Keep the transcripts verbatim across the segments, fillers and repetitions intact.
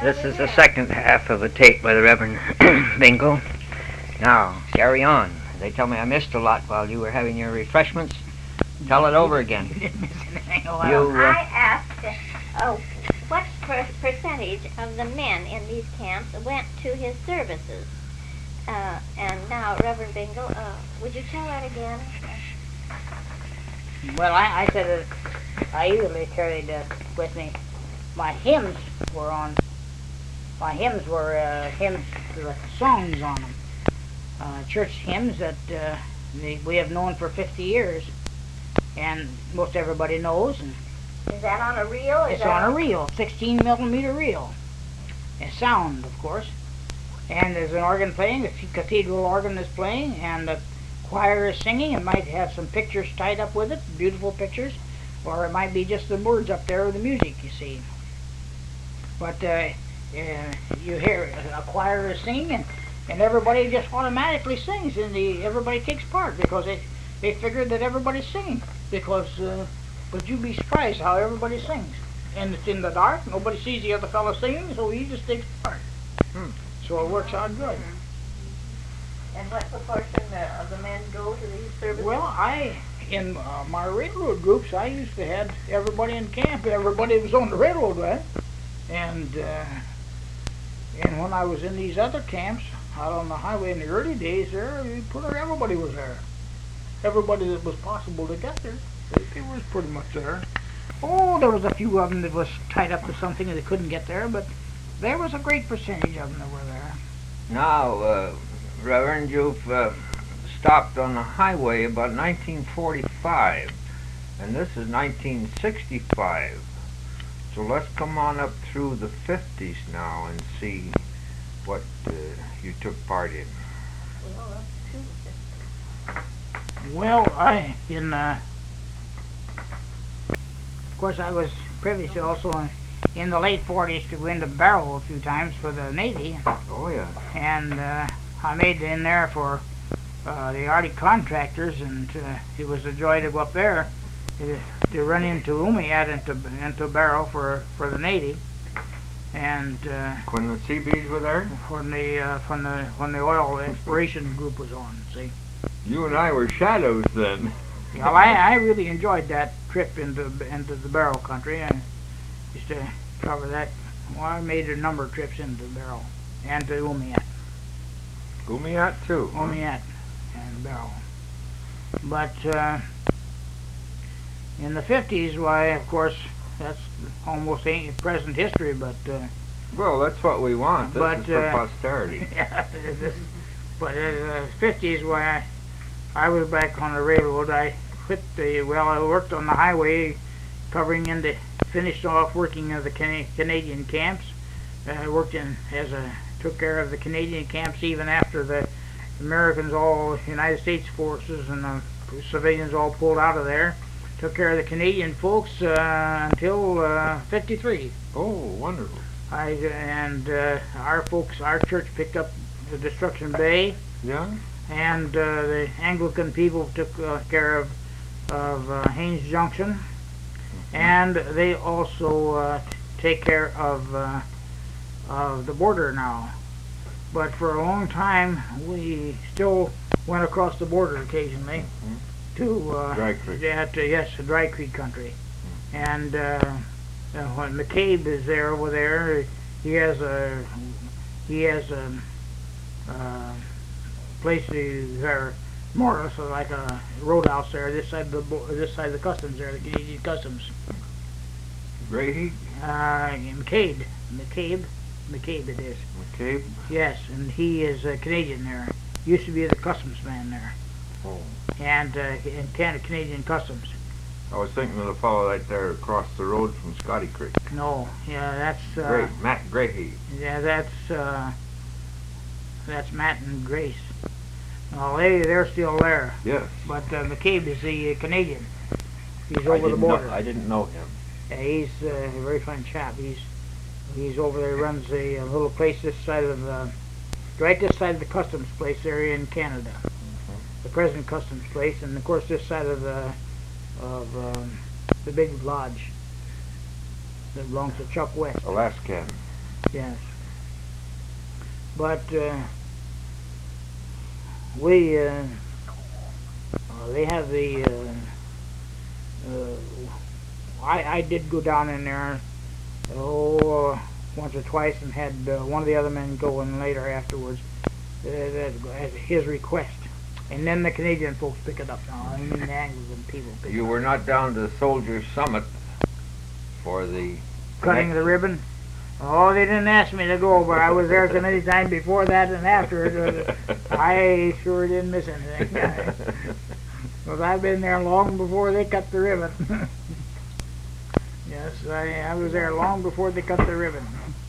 This is the second half of a tape by the Reverend Bingle. Now, carry on. They tell me I missed a lot while you were having your refreshments. Tell it over again. You didn't miss anything. You, uh, I asked, uh, what per- percentage of the men in these camps went to his services? Uh, and now, Reverend Bingle, uh, would you tell that again? Well, I, I said that I usually carried uh, with me. My hymns were on. My hymns were uh, hymns with songs on them. Uh, church hymns that uh, we, we have known for fifty years, and most everybody knows. And Is that on a reel? Is it's that on a reel, sixteen millimeter reel. And sound, of course. And there's an organ playing, the cathedral organ is playing, and the choir is singing. It might have some pictures tied up with it, beautiful pictures, or it might be just the words up there with the music, you see. But uh, uh, you hear a choir is singing, and, and everybody just automatically sings, and the, everybody takes part because they, they figure that everybody's singing. Because, uh, but you'd be surprised how everybody sings. And it's in the dark, nobody sees the other fellow singing, so he just takes part. Hmm. So it works out good. And what proportion of the men go to these services? Well, I, in uh, my railroad groups, I used to have everybody in camp. Everybody was on the railroad, right? And uh, and when I was in these other camps out on the highway in the early days, there, you put everybody was there. Everybody that was possible to get there, they, they was pretty much there. Oh, there was a few of them that was tied up to something and they couldn't get there, but there was a great percentage of them that were there. now, uh, Reverend, you've uh, stopped on the highway about nineteen forty-five, and this is nineteen sixty-five. So let's come on up through the fifties now and see what uh, you took part in. Well, I, in, uh, of course, I was privy to also in, in the late forties to go into Barrow a few times for the Navy. Oh, yeah. And uh, I made it in there for uh, the Arctic contractors, and uh, it was a joy to go up there to, to run into Umiat into, into Barrow for, for the Navy. And uh, When the Seabees were there? when the, uh, when the, when the oil exploration group was on, see. You and I were shadows then. Well, I, I really enjoyed that trip into into the Barrow country. I used to cover that. Well, I made a number of trips into Barrow and to Umiat. Umiat too. huh? Umiat and Barrow. But uh, in the fifties, why, of course, that's almost ain't present history, but uh, Well, that's what we want. This But, is for uh, posterity. yeah, this, but in the fifties, why I, I was back on the railroad. I quit the, well, I worked on the highway covering in the, finished off working in the Can- Canadian camps. Uh, I worked in, as a, took care of the Canadian camps even after the Americans all, United States forces and the civilians all pulled out of there. Took care of the Canadian folks uh, until uh, fifty-three. Oh, wonderful. I, and uh, our folks, our church picked up the Destruction Bay, Yeah? and uh, the Anglican people took uh, care of of uh, Haines Junction, and they also uh, take care of uh, of the border now. But for a long time, we still went across the border occasionally Mhm. to uh, Dry Creek. yeah, to, yes, to Dry Creek country, and uh, uh, when McCabe is there over there, he has a he has a uh, place to there, more or less like a roadhouse there. This side of the bo- this side of the customs there, the Canadian customs. Grady? Uh, McCabe, McCabe, McCabe it is. McCabe? Yes, and he is a Canadian there. Used to be the customs man there, Oh. and uh, in Canada Canadian customs. I was thinking of the fellow right there across the road from Scotty Creek. No, yeah, that's uh, Great. Matt Grady. yeah, that's uh, that's Matt and Grace. No, they they're still there, Yes. but uh, McCabe is the uh, Canadian. He's I over the didn't know- border. I didn't know him. Yeah, he's uh, a very fine chap. He's he's over there. Runs a, a little place this side of uh, right this side of the customs place area in Canada, the present customs place, and of course this side of the of um, the big lodge that belongs to Chuck West. Alaskan. Yes. But uh, we, uh, uh, they have the, uh, uh, I, I did go down in there, oh, uh, once or twice and had uh, one of the other men go in later afterwards, uh, that, at his request. And then the Canadian folks pick it up now. I mean, the Anglican people pick You it up. were not down to Soldier Summit for the Cutting next- the ribbon? Oh, they didn't ask me to go, but I was there so many times before that and after it. I sure didn't miss anything. Because I've been there long before they cut the ribbon. Yes, I, I was there long before they cut the ribbon.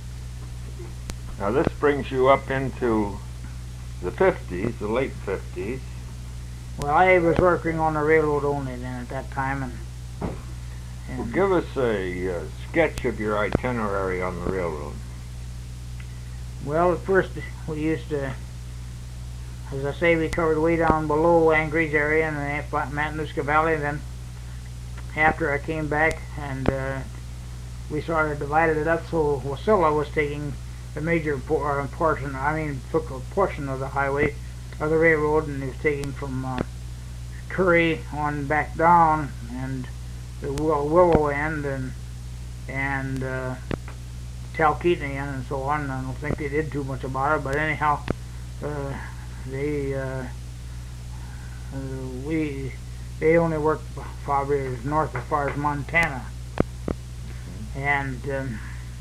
Now this brings you up into the fifties, the late fifties. Well, I was working on the railroad only then at that time, and, and Well, give us a uh, sketch of your itinerary on the railroad. well, at first we used to, as I say, we covered way down below Anchorage area and the Matanuska Valley. Then after I came back, and uh, we sort of divided it up, so Wasilla was taking the major por uh, portion, I mean, took a portion of the highway, of the railroad, and he was taking from uh, Curry on back down, and the Will Willow end, and and uh, Talkeetna end, and so on. I don't think they did too much about it, but anyhow, uh, they uh, uh, we they only worked probably north as far as Montana, and um,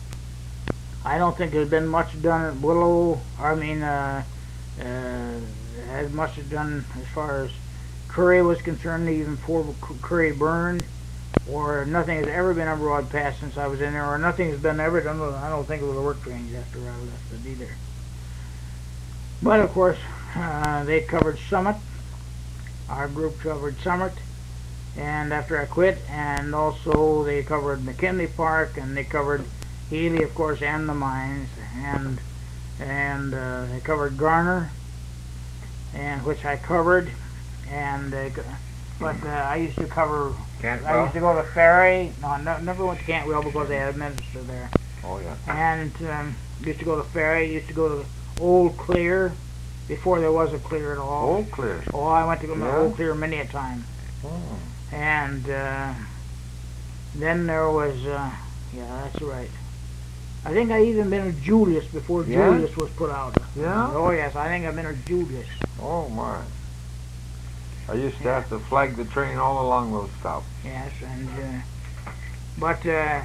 I don't think there's been much done at Willow. I mean, uh, uh, as much as done as far as Curry was concerned, even before Curry burned, or nothing has ever been a broad pass since I was in there, or nothing has been ever done with, I don't think, with the work trains after I left it either. But of course, uh, they covered Summit. Our group covered Summit, and after I quit, and also they covered McKinley Park, and they covered Healy, of course, and the mines, and and uh, they covered Garner, and which I covered, and uh, but uh, I used to cover. Cantwell? I used to go to Ferry. No, I no, never went to Cantwell because they had a minister there. Oh yeah. And um, used to go to Ferry. Used to go to Old Clear before there was a Clear at all. Old Clear. Oh, I went to go to Yeah? Old Clear many a time. Oh. And uh, then there was, uh, yeah, that's right. I think I even been to Julius before Yeah? Julius was put out. Yeah? Oh yes, I think I've been to Julius. Oh my. I used to have to flag the train all along those stops. Yes, and uh, but uh, uh,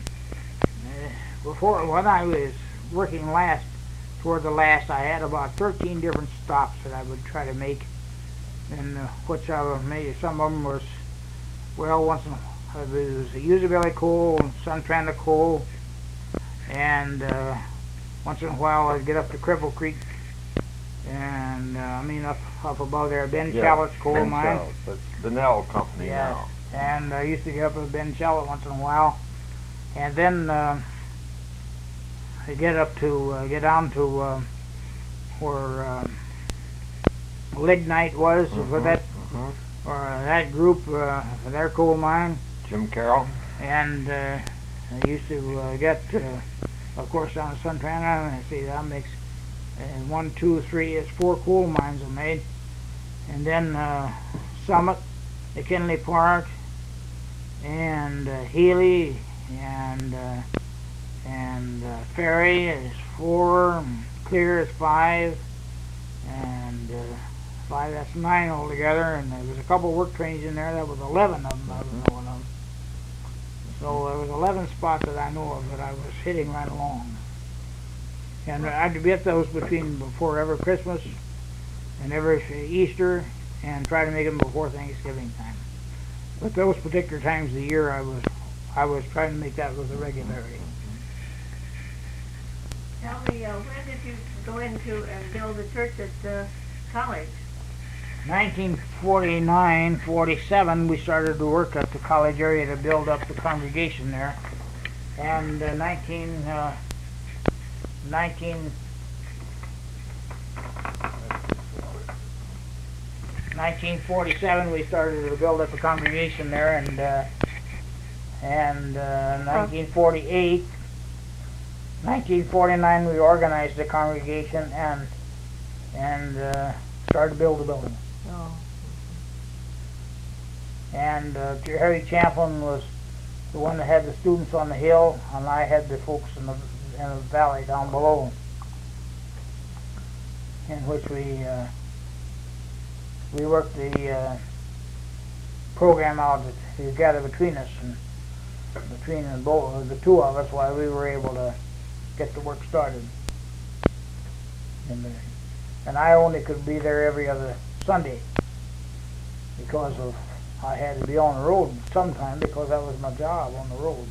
before when I was working last, toward the last, I had about thirteen different stops that I would try to make, and uh, which I would make. Some of them was, well, once in a while, it was Usabelly coal and Suntranda coal, and uh, once in a while I'd get up to Cripple Creek, and uh, I mean up up above there, Ben Shallot's coal Ben mine. Shallot. That's Benell Company Yes, now. and I used to get up at Ben Shallot once in a while, and then uh, I get up to uh, get down to uh, where uh, Lignite was, Mhm, with that mhm. or uh, that group, uh, their coal mine, Jim Carroll. and uh, I used to uh, get, uh, of course, down to Suntrana, and I see that makes uh, one, two, three, it's four coal mines I made, and then uh, Summit, McKinley Park, and uh, Healy, and uh, and uh, Ferry is four, and Clear is five, and uh, five, that's nine altogether, and there was a couple work trains in there, that was eleven of them I was knowing of. So there was eleven spots that I know of that I was hitting right along. And I'd get those between before every Christmas and every Easter, and try to make them before Thanksgiving time. But those particular times of the year, I was I was trying to make that with a regularity. Tell me, uh, when did you go into and build a church at the college? nineteen forty-nine, forty-seven, we started to work at the college area to build up the congregation there. And uh, nineteen, uh, nineteen, nineteen forty-seven, we started to build up a congregation there, and uh, and uh, nineteen forty-eight, nineteen forty-nine, we organized the congregation and and uh, started to build the building. Oh. And uh, Harry Champlin was the one that had the students on the hill, and I had the folks in the in the valley down below, in which we uh, we worked the uh, program out together between us, and between the, both, the two of us, while we were able to get the work started. And, uh, and I only could be there every other Sunday because of I had to be on the road sometime because that was my job, on the road.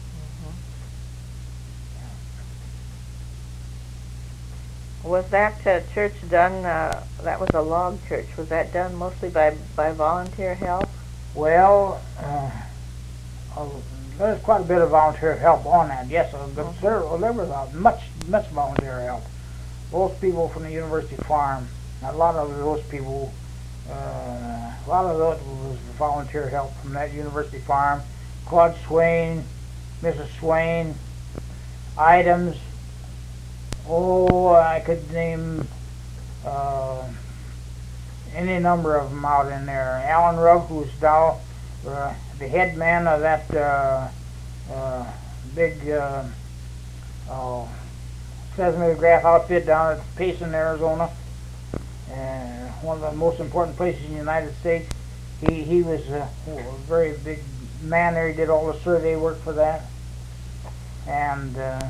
Was that uh, church done, uh, that was a log church, was that done mostly by, by volunteer help? Well, uh, uh, there's quite a bit of volunteer help on that, yes. Uh, but Mhm. there, well, there was uh, much, much volunteer help. Most people from the University Farm, a lot of those people, uh, a lot of those was volunteer help from that University Farm. Claude Swain, Missus Swain, Items. Oh, I could name uh, any number of them out in there. Alan Rugg, who's now uh, the head man of that uh, uh, big uh, uh, seismograph outfit down at Payson, Arizona, uh, one of the most important places in the United States. He he was uh, a very big man there. He did all the survey work for that, and. Uh,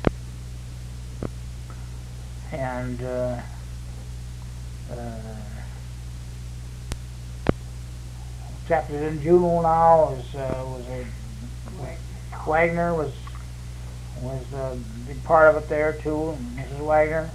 and uh, uh, chapter in Juneau now is uh, was a Wagner was was a big part of it there too, Missus Wagner,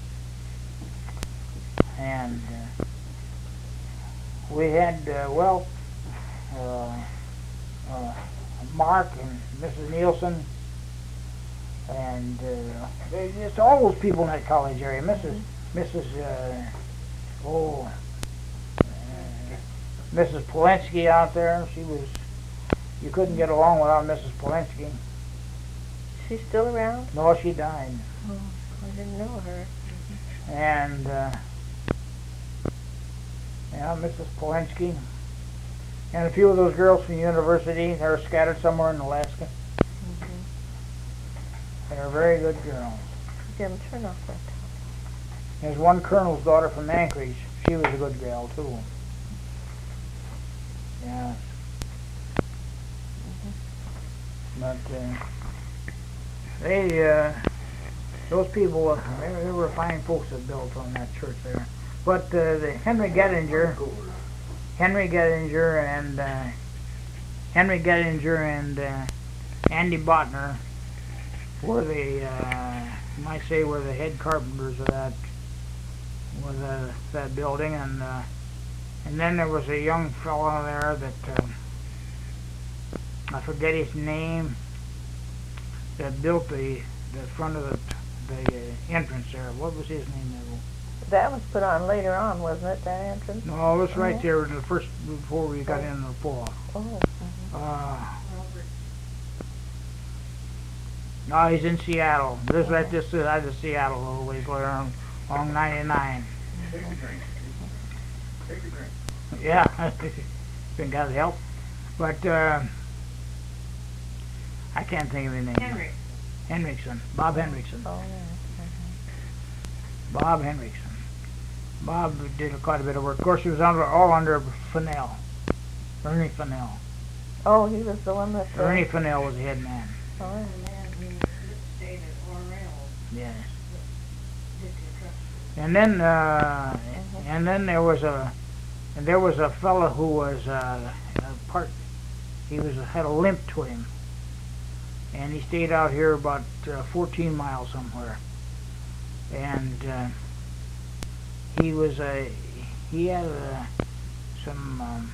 and uh, we had uh, well uh, uh, Mark and Missus Nielsen. And uh, it's all those people in that college area. Missus Missus Uh, oh, uh, Missus Polensky out there. She was. You couldn't get along without Missus Polensky. She's still around? No, she died. Oh, I didn't know her. And uh, yeah, Missus Polensky, and a few of those girls from the university. They're scattered somewhere in Alaska. They're very good girls. Jim, turn off that. There's one colonel's daughter from Anchorage. She was a good girl, too. Yeah. Mm-hmm. But, uh, they, uh, those people, uh, they, they were fine folks that built on that church there. But, uh, the Henry Gettinger, Henry Gettinger and, uh, Henry Gettinger and, uh, Andy Botner, were the, uh, you might say, were the head carpenters of that, was uh, that building, and uh, and then there was a young fellow there that uh, I forget his name, that built the the front of the the uh, entrance there. What was his name there? That was put on later on, wasn't it, that entrance? No, it was right Oh. there in the first before we got in the fall. Oh. Uh, No, he's in Seattle. This is right this side of Seattle, a little ways along, along ninety-nine. Take a drink. Take a drink. Yeah, been got help, but uh, I can't think of his name. Henry. Henriksen, Bob Henriksen. Oh, yeah. Bob Henriksen. Bob did quite a bit of work. Of course, he was under all under Fennell, Ernie Fennell. Oh, he was the one that... Uh, Ernie Fennell was the head man. Oh, Yes. And then, uh, and then there was a, and there was a fellow who was uh, a part. He was had a limp to him, and he stayed out here about uh, fourteen miles somewhere. And uh, he was a, he had uh, some, um,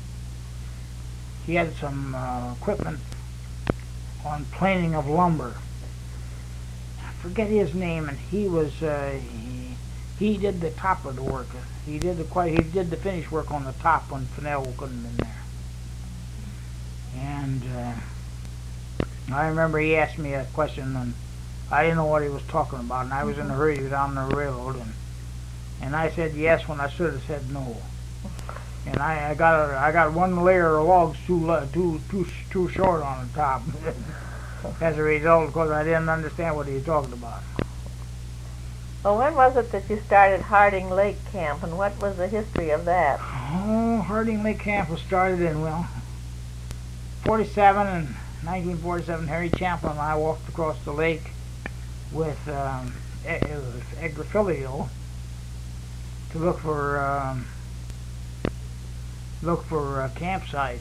he had some uh, equipment on planing of lumber. Forget his name, and he was uh, he, he did the top of the work. He did the quite he did the finish work on the top when Fennell couldn't have been there. And uh, I remember he asked me a question on I didn't know what he was talking about, and I was in a hurry down the railroad, and and I said yes when I should have said no. And I, I got a, I got one layer of logs too lo- too too too short on the top. As a result, because I didn't understand what he was talking about. Well, when was it that you started Harding Lake Camp, and what was the history of that? Oh, Harding Lake Camp was started in, well, forty-seven, and nineteen forty-seven, Harry Champlin and I walked across the lake with, um, it was Edgar Filio, to look for, um, look for a campsite.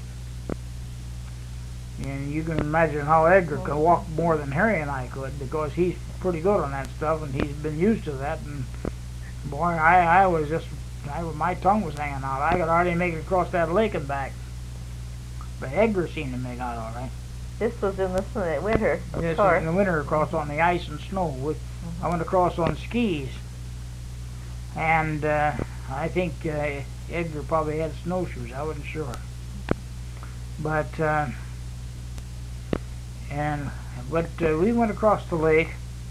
And you can imagine how Edgar could walk more than Harry and I could, because he's pretty good on that stuff, and he's been used to that. And boy, I, I was just, I, my tongue was hanging out. I could hardly make it across that lake and back. But Edgar seemed to make out all right. This was in the s- winter, of Yes, course. in the winter, across on the ice and snow. We, I went across on skis, and uh, I think uh, Edgar probably had snowshoes. I wasn't sure, but. Uh, And but uh, we went across the lake,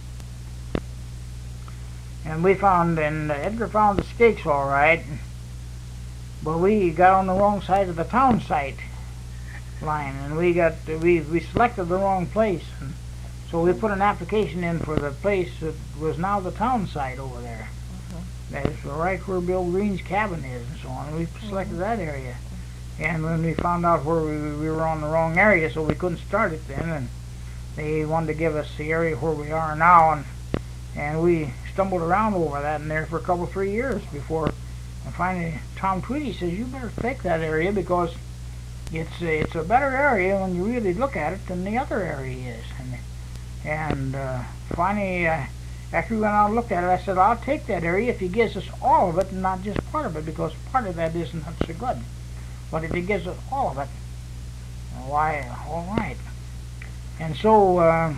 and we found, and uh, Edgar found the stakes all right, but we got on the wrong side of the town site line, and we got uh, we we selected the wrong place, and so we put an application in for the place that was now the town site over there. Mm-hmm. That's right where Bill Green's cabin is, and so on. And we selected mm-hmm. that area. And when we found out where we, we were on the wrong area, so we couldn't start it then, and they wanted to give us the area where we are now, and and we stumbled around over that in there for a couple, three years before, and finally Tom Tweedy says, you better take that area because it's a, it's a better area when you really look at it than the other area is. And, and uh, finally, uh, after we went out and looked at it, I said, I'll take that area if he gives us all of it and not just part of it, because part of that isn't so good. But if he gives us all of it, why, all right. And so, uh,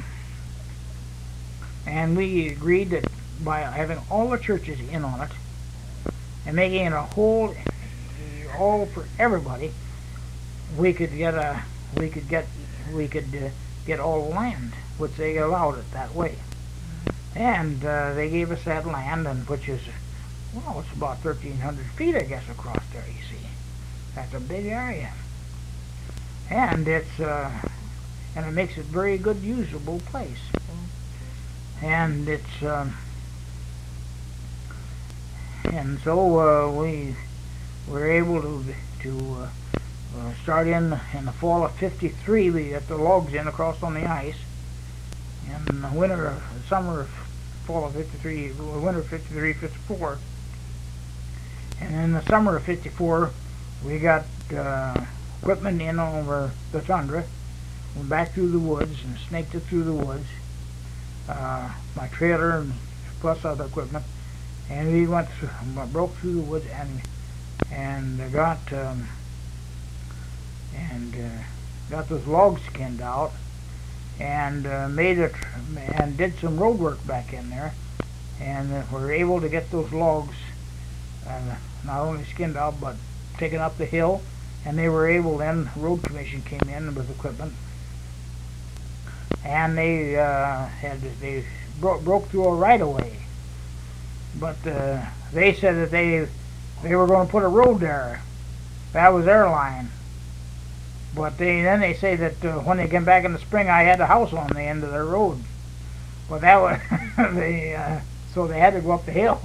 and we agreed that by having all the churches in on it, and making it a whole, all for everybody, we could get a, we could get, we could uh, get all the land, which they allowed it that way. And uh, they gave us that land, and which is, well, it's about thirteen hundred feet, I guess, across there, you see. That's a big area, and it's uh, and it makes it very good, usable place. And it's um, and so uh, we were able to to uh, uh, start in in the fall of fifty-three. We got the logs in across on the ice, and in the winter, uh, summer, of fall of fifty-three, winter of fifty-three, fifty-four, and in the summer of fifty-four. We got uh, equipment in over the tundra, went back through the woods and snaked it through the woods, uh, my trailer and plus other equipment, and we went through, broke through the woods and and got um, and uh, got those logs skinned out, and uh, made it and did some road work back in there, and uh, we were able to get those logs uh, not only skinned out but taken up the hill, and they were able then, the road commission came in with equipment, and they uh, had, they bro broke through a right-of-way, but uh, they said that they they were going to put a road there. That was their line. But they then they say that uh, when they came back in the spring, I had a house on the end of their road. But that was, they, uh, so they had to go up the hill.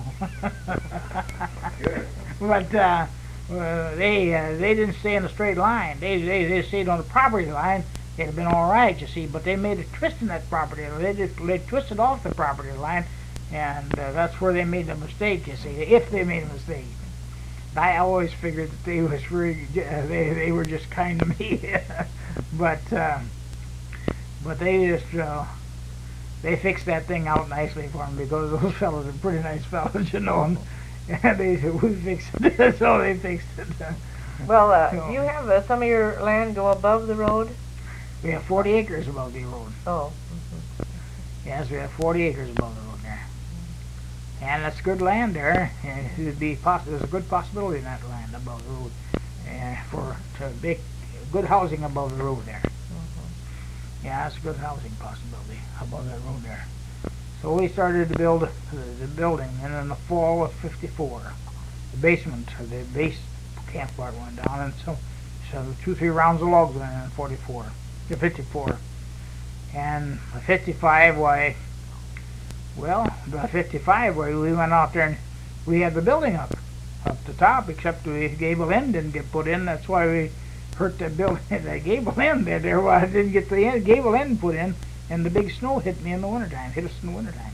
But uh, Uh, they uh, they didn't stay in a straight line. They, they they stayed on the property line. It'd have been all right, you see. But they made a twist in that property. They just they twisted off the property line, and uh, that's where they made the mistake. You see, if they made a mistake. I always figured that they was really uh, they they were just kind to me, but uh, but they just uh, they fixed that thing out nicely for them, because those fellows are pretty nice fellows, you know. And, And they said, we fixed it, so they fixed it. Well, uh, So- do you have uh, some of your land go above the road? We have forty acres above the road. Oh. Yes, we have forty acres above the road there. And that's good land there. And it would be poss- there's a good possibility in that land above the road uh, for to make good housing above the road there. Mm-hmm. Yeah, that's a good housing possibility above that road there. slowly started to build the, the building, and in the fall of fifty-four, the basement, or the base camp part went down, and so, so two, three rounds of logs went in in forty-four, to fifty-four. And by fifty-five, why, well, by fifty-five, why, we went out there and we had the building up, up the top, except the gable end didn't get put in. That's why we hurt that building, that gable end there, there, why I didn't get the end, gable end put in, and the big snow hit me in the wintertime, hit us in the wintertime.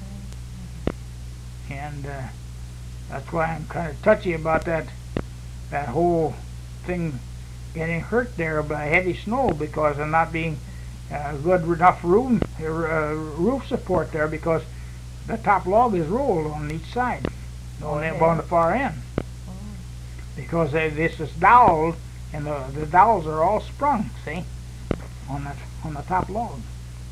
And uh, that's why I'm kind of touchy about that, that whole thing getting hurt there by heavy snow, because of not being uh, good enough room, uh, roof support there, because the top log is rolled on each side, on, Okay. the, on the far end. Because uh, this is doweled, and the, the dowels are all sprung, see, on the, on the top log.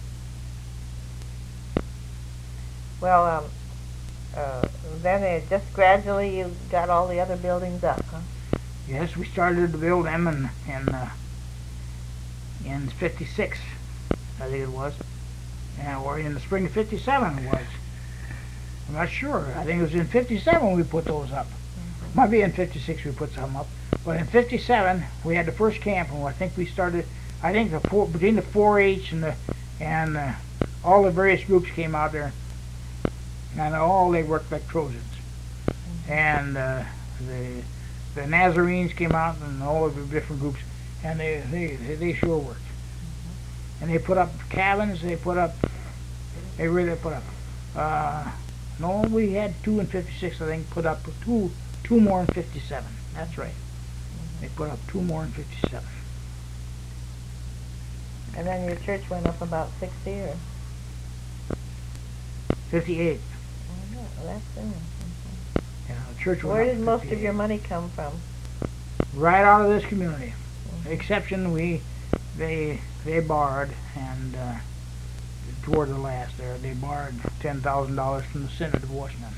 Well, um, uh, then it just gradually you got all the other buildings up, huh? Yes, we started to build them in in, uh, in fifty-six, I think it was, yeah, or in the spring of fifty-seven it was. I'm not sure. I think it was in fifty-seven we put those up. Mm-hmm. Might be in fifty-six we put some up, but in fifty-seven we had the first camp, and I think we started. I think the four, between the four H and the and uh, all the various groups came out there, and all they worked like Trojans, mm-hmm. and uh, the. The Nazarenes came out, and all of the different groups, and they they they sure worked. Mm-hmm. And they put up cabins. They put up. They really put up. Uh, no, we had two in fifty-six. I think put up two two more in fifty-seven. That's right. Mm-hmm. They put up two more in fifty-seven. And then your church went up about sixty or fifty-eight. oh, no, that's soon. Yeah, the church went Where up did most of fifty-eight. your money come from? Right out of this community. Mm-hmm. Exception we they they borrowed, and uh, toward the last there they borrowed ten thousand dollars from the Synod of Washington.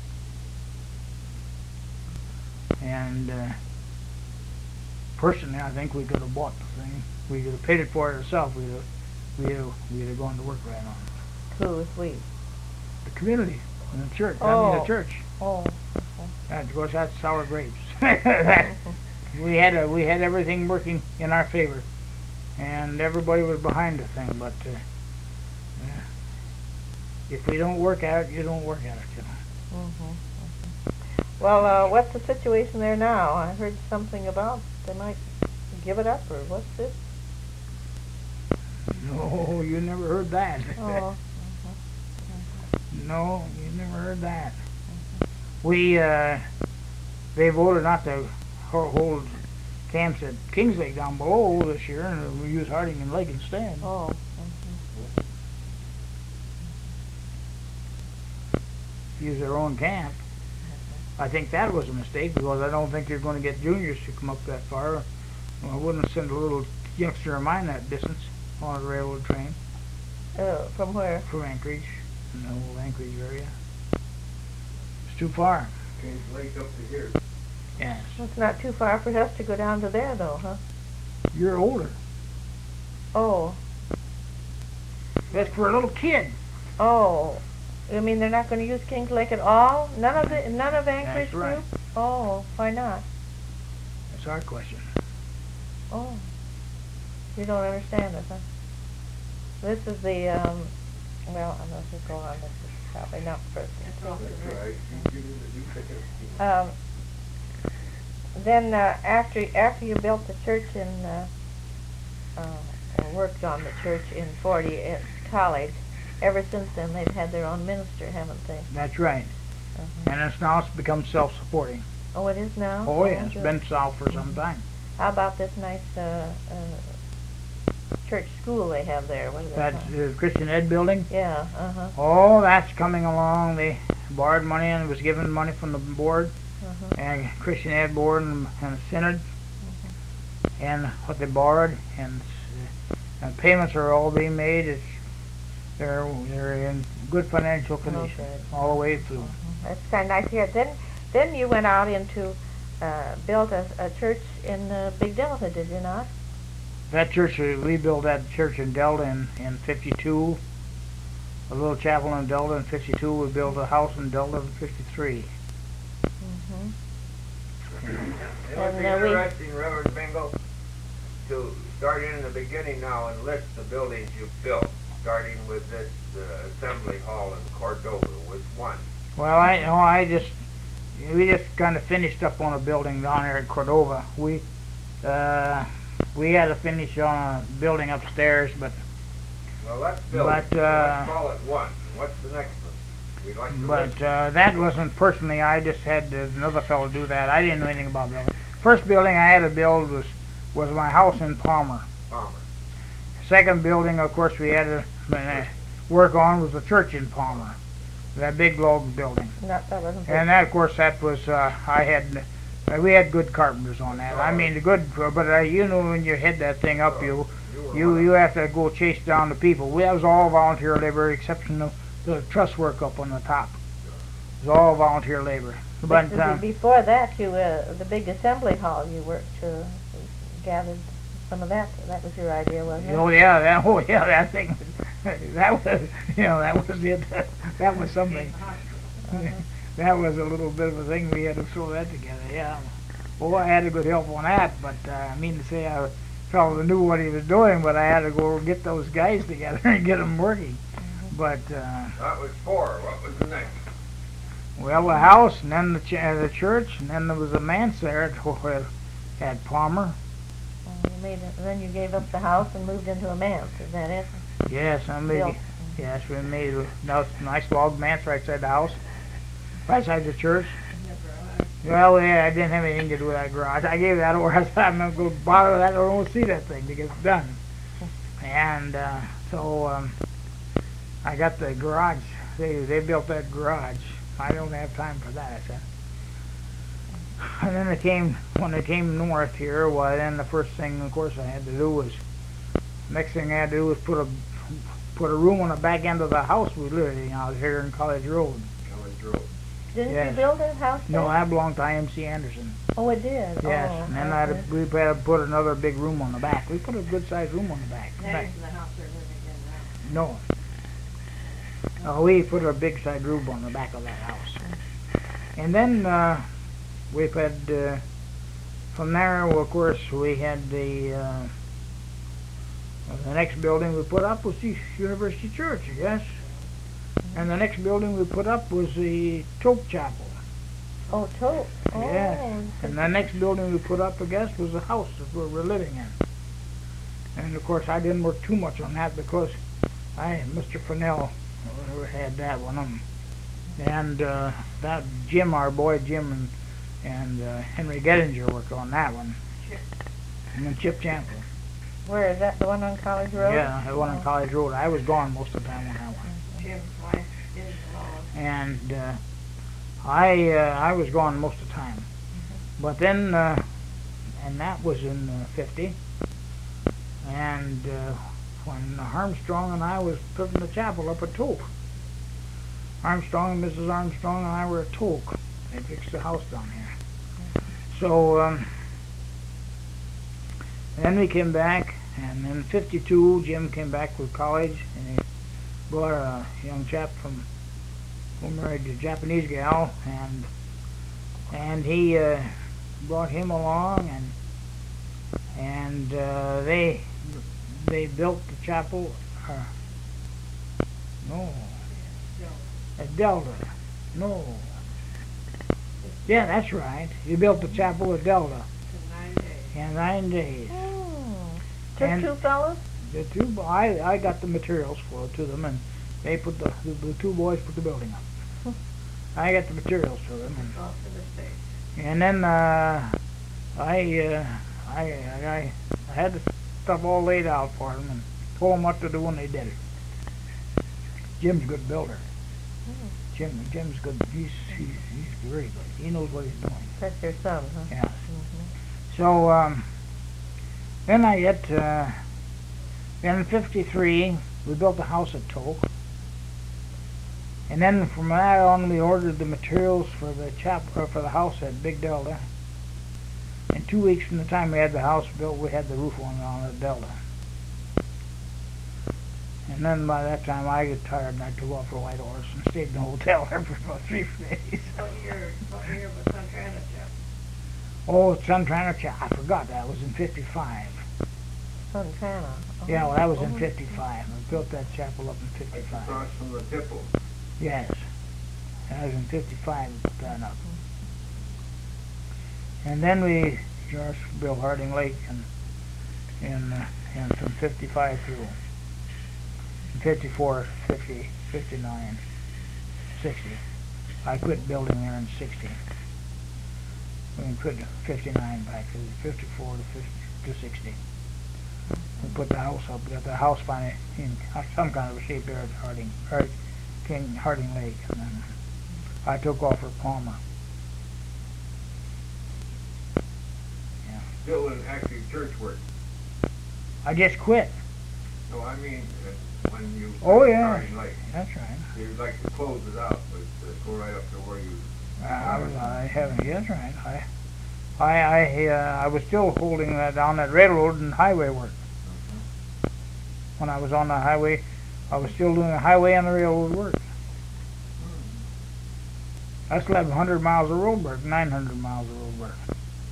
And uh, personally, I think we could have bought the thing. We could have paid it for it ourselves. We'd have we'd have, we'd have gone to work right on it. Who was we? The community and the church. I mean Oh. the church. Oh. And of course that's sour grapes. we had a, we had everything working in our favor, and everybody was behind the thing. But uh, yeah. If we don't work at it, you don't work at it. You know. Mm-hmm. Well, uh, what's the situation there now? I heard something about they might give it up, or what's this? No, you never heard that. Oh. No, you never heard that. We uh, they voted not to ho- hold camps at Kings Lake down below this year, and we use Harding Lake instead. Oh. Use their own camp. I think that was a mistake, because I don't think you're going to get juniors to come up that far. Well, I wouldn't send a little youngster of mine that distance on a railroad train Uh, from where? from Anchorage, in the old Anchorage area. It's too far. Kings Lake up to here. Yes. It's not too far for us to go down to there, though, huh? You're older. Oh. That's for a little kid. Oh. You mean they're not going to use Kings Lake at all? None of the none of Anchorage That's right. group? Oh, why not? That's our question. Oh. You don't understand it, huh? This is the, um, well, I'm not going to go on. This is probably not first. That's right. You give me the new ticket. Um, then uh, after after you built the church in, uh, uh, or worked on the church in forty at college, ever since then they've had their own minister, haven't they? That's right. Uh-huh. And it's now it's become self-supporting. Oh, it is now? Oh, yeah, it's good. been so for some time. How about this nice uh, uh, church school they have there? What is that That called? uh, Christian Ed building. Yeah, uh-huh. Oh, that's coming along. They borrowed money and was given money from the board, Uh-huh. and Christian Ed board and, and the Synod, and what they borrowed, and, uh, and payments are all being made. It's they're they're in good financial condition Okay. all the way through. That's kind of nice here. Then, then you went out into uh, built a, a church in uh, Big Delta, did you not? That church, uh, we built that church in Delta in, in fifty-two, a little chapel in Delta in fifty-two. We built a house in Delta in fifty-three. Mm-hmm. It would be And, uh, we- interesting, Reverend Bingle, to start in the beginning now and list the buildings you've built, starting with this uh, assembly hall in Cordova, with one. Well, I you know I just we just kind of finished up on a building down there at Cordova. We uh, we had to finish on a building upstairs, but Well, let's build But, it. uh, Let's call it one. What's the next one? We'd like to but list uh, that wasn't personally. I just had another fellow do that. I didn't know anything about building. First building I had to build was was my house in Palmer. Palmer. Second building, of course, we had to uh, work on was the church in Palmer, that big log building. Not, that wasn't And that, of course, that was uh, I had uh, we had good carpenters on that. I mean, the good, but uh, you know, when you head that thing up, you were you one you have to go chase down the people. We that was all volunteer labor, except for the, the truss work up on the top. It was all volunteer labor. But But um, before that, you uh, the big assembly hall, you worked, uh, gathered some of that. That was your idea, wasn't it? oh yeah, that oh yeah, that thing, that was you know that was it. That was something. That was a little bit of a thing. We had to throw that together. Yeah. Well, I had a good help on that, but uh, I mean to say, I probably knew what he was doing, but I had to go get those guys together and get them working. But uh, That was four. What was the next? well, the house, and then the ch- uh, the church, and then there was a manse there at, at, at Palmer. Uh, you made it, and then you gave up the house and moved into a manse. Is that it? Yes, I made. Built. Yes, we made a nice, nice log manse right side the house, right side the church. Well, yeah, I didn't have anything to do with that garage. I gave that over. I said, I'm going to go bother that or I won't see that thing to get it done. And uh, so um, I got the garage. They they built that garage. I don't have time for that, I said. And then it came, when it came north here, well, then the first thing, of course, I had to do was, next thing I had to do was put a put a room on the back end of the house we lived in out here in College Road. College Road. Didn't Yes. you build a house there? No, that belonged to I M C Anderson. Oh, it did? Yes, Oh, and then I had okay. to, we had to put another big room on the back. We put a good-sized room on the back. back. the house they're living in now. No. Uh, we put a big-sized room on the back of that house. And then uh, we had, uh, from there, well, of course, we had the, uh, the next building we put up was the University Church, I guess. And the next building we put up was the Toke Chapel. Oh, Toke. Oh, Yes. And the next building we put up, I guess, was the house that we were living in. And of course, I didn't work too much on that because I, Mister Fennell, uh, had that one. Um, and uh, that Jim, our boy Jim, and, and uh, Henry Gettinger worked on that one. And then Chip Champlin. Where is that? The one on College Road? Yeah, the one on College Road. I was gone most of the time on that one. Jim's wife is long. And uh, I uh, I was gone most of the time. But then, uh, and that was in uh, fifty. And uh, when Armstrong and I was putting the chapel up at Toke. Armstrong and Missus Armstrong and I were at Toke. They fixed the house down here. So um, then we came back, and in fifty-two Jim came back with college, and he brought a young chap from who married a Japanese gal, and and he uh, brought him along, and and uh, they they built the chapel. Uh, no, at Delta. No. Yeah, that's right. He built the chapel at Delta nine days. in nine days. Oh. Took And- two fellows? The two, I I got the materials for to them, and they put the the, the two boys put the building up. I got the materials for them, and Off to the States. And then uh, I, uh, I, I, I had the stuff all laid out for them and told them what to do when they did it. Jim's a good builder. Jim, Jim's good. He's, he's, he's very good. He knows what he's doing. That's your son, huh? Yeah. Mhm. So um, then I get, uh, then in fifty-three we built a house at Toke. And then from that on, we ordered the materials for the chap uh, for the house at Big Delta. And two weeks from the time we had the house built, we had the roof on on at Delta. And then by that time I got tired and I took off for White Horse and stayed in the hotel there for about three days. What year, what year was Suntrana Chapel? Oh, Suntrana Chapel. I forgot that was in fifty-five. Suntrana. Oh. Yeah, well, that was in Oh. fifty-five. I built that chapel up in That's fifty-five. across from the Tipple. Yes. That was in fifty-five we put that up. And then we just built Harding Lake and in, uh, and from fifty-five through fifty-four, fifty, fifty-nine, sixty. I quit building there in sixty. We quit fifty-nine back to fifty-four to fifty to sixty. We put the house up. We got the house finally in some kind of a shape there at Harding, Hard, King Harding Lake, and then I took off for Palmer. Still in active church work. I just quit. No, I mean, uh, when you... Oh, yeah. Harding Lake. That's right. You'd like to close it out, but uh, go right up to where you... I was, I haven't. That's right. I, I, I, uh, I was still holding that down that railroad and highway work. When I was on the highway, I was still doing the highway and the railroad work. That's eleven hundred miles of road work, nine hundred miles of road work.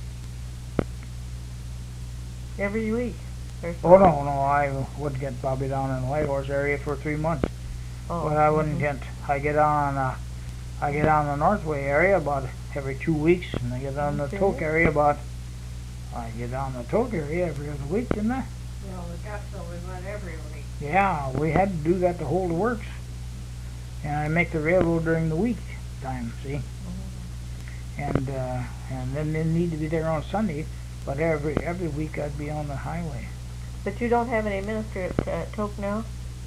Every week. or Oh something? no, no, I would get Bobby down in the White Horse area for three months, Oh. but I wouldn't get. I get on, uh, I get on the Northway area about every two weeks, and I get on the Okay. Toke area about. I get on the Toke area every other week, didn't I? Well, the Gutsville we went every week. Yeah, we had to do that to hold the works, and I make the railroad during the week time. See, and uh, and then they need to be there on Sunday, but every every week I'd be on the highway. But you don't have any minister at uh, Toke now?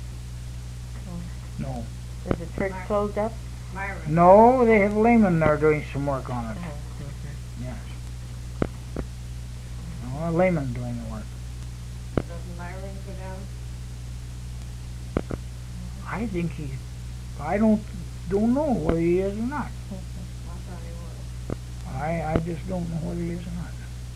No, Is the church closed up? Myron. no, they have laymen there doing some work on it. Yes. No, a layman doing the work. Doesn't Myron go down? I think he. I don't don't know whether he is or not. I thought he was. I I just don't know whether he is or not.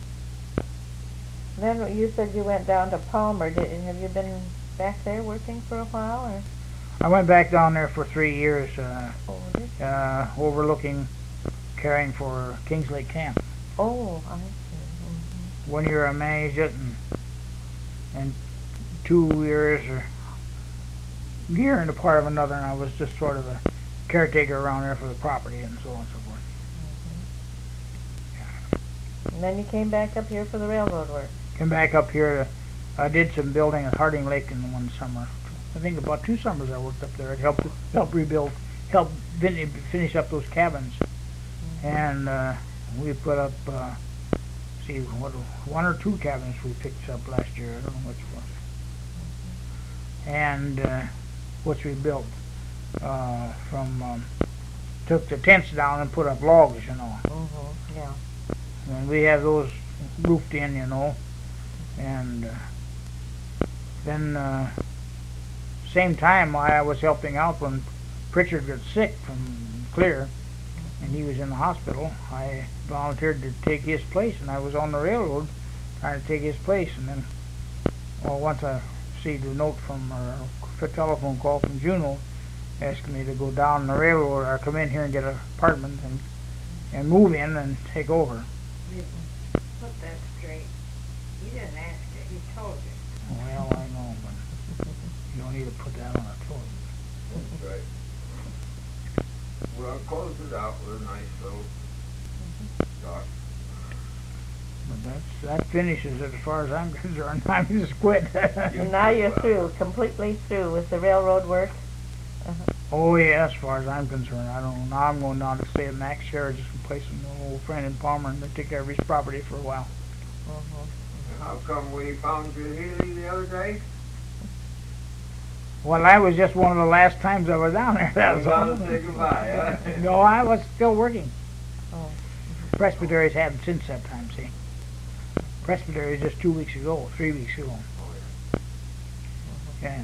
Then you said you went down to Palmer. Did, have you been back there working for a while? Or? I went back down there for three years, uh, Oh, did you? uh, overlooking, caring for Kings Lake Camp. Oh, I see. One year I managed it, and and two years or year and a part of another, and I was just sort of a caretaker around there for the property and so on and so forth. Mm-hmm. And then you came back up here for the railroad work. Came back up here. To, I did some building at Harding Lake in one summer. I think about two summers I worked up there. It helped help rebuild, help fin- finish up those cabins, and uh, we put up. Uh, see, what one or two cabins we picked up last year. I don't know which one. And uh, which we built uh, from um, took the tents down and put up logs, you know. Mm-hmm. Yeah. And we have those roofed in, you know, and uh, then uh, same time I was helping out when Pritchard got sick from Clear, and he was in the hospital. I volunteered to take his place, and I was on the railroad trying to take his place. And then, well, once I received a note from or a telephone call from Juneau asking me to go down the railroad or come in here and get an apartment and and move in and take over. You put that straight. You didn't ask it, he told you. Well, I know, but you don't need to put that on a total. That's right. Well, close it out with a nice little dock. But that's, that finishes it as far as I'm concerned. I'm just quit. And now you're through, completely through with the railroad work? Uh-huh. Oh yeah, as far as I'm concerned, I don't know. Now I'm going down to stay at Max Sherridge's and replacing an old friend in Palmer and then take care of his property for a while. Mm-hmm. How come we found you Healy the other day? Well, that was just one of the last times I was down there. That was We all. gotta say goodbye, huh? No, I was still working. Oh. Presbytery's happened since that time, see. Presbytery is just two weeks ago, three weeks ago. Yes.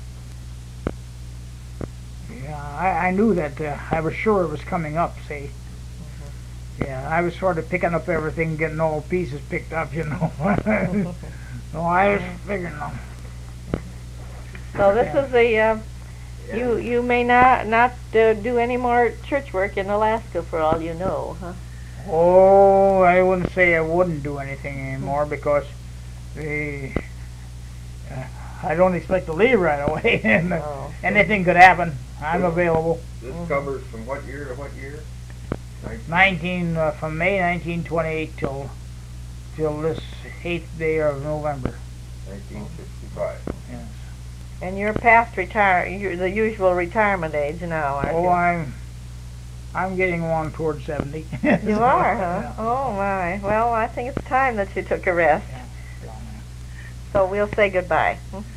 Yeah, I, I knew that. Uh, I was sure it was coming up, see. Yeah, I was sort of picking up everything, getting all pieces picked up, you know. So I was figuring on. So this Yeah. is the, uh, Yeah. you you may not not uh, do any more church work in Alaska for all you know, huh? Oh, I wouldn't say I wouldn't do anything anymore because the uh, I don't expect to leave right away, and uh, Oh. anything could happen. I'm available. This Mhm. covers from what year to what year? Nineteen uh, from May nineteen twenty-eight till till this eighth day of November. nineteen sixty-five. Yes. And you're past retire, you're the usual retirement age now, aren't Oh, you? I'm I'm getting on toward seventy. You are, huh? Yeah. Oh my. Well, I think it's time that you took a rest. Yeah. So we'll say goodbye. Hmm?